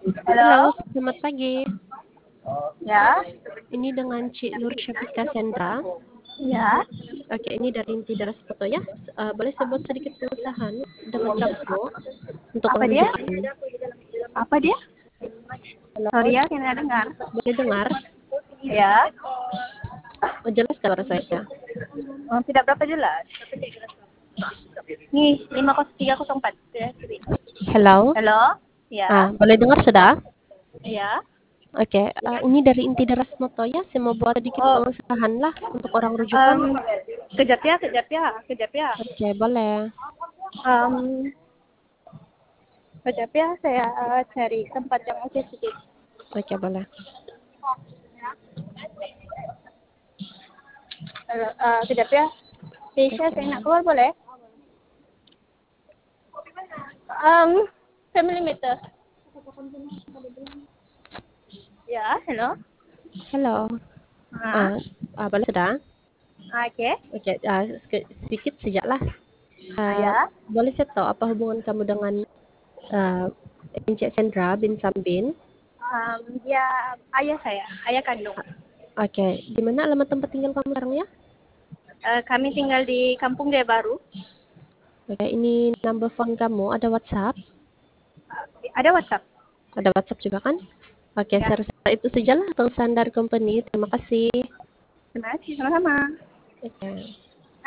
Halo, Halo, selamat pagi. ya, Ini dengan Cik Nur Syafika Sendra. ya. Oke, ini dari Inti Daras Foto ya. Boleh saya buat sedikit pengusahaan dengan kamu untuk Apa dia? rujukan. Apa dia? Halo, Sorry ya, saya nggak dengar. boleh dengar? Ya, Oh, jelas suara saya. tidak berapa jelas. Nih, 50304. Ya. Halo. Halo, ya, Boleh dengar sudah? ya. Oke, ini dari Inti Daras Foto ya. Saya mau buat sedikit Oh, pengusahaan lah untuk orang rujukan. kejap ya, kejap ya, kejap ya. Oke, boleh. Um, Kejap ya, saya cari tempat yang oke sedikit. Oke, boleh. Halo, kejap ya. Keisha, Oke. saya nak keluar boleh? Family meter. Ya, hello. Halo. Ah, Boleh sudah? oke. Oke, sedikit sajalah. Uh, Ya. Boleh saya tahu apa hubungan kamu dengan uh, Encik Sendra bin Sambin? Dia ayah saya, ayah kandung. Oke, di mana alamat tempat tinggal kamu sekarang ya? Kami tinggal di Kampung Jaya Baru. Oke, ini number phone kamu, ada WhatsApp? Ada WhatsApp. Ada WhatsApp juga kan? Oke, Ya. saya rasa itu sajalah pengusahaan dari company. Terima kasih. Terima kasih, sama-sama. Oke.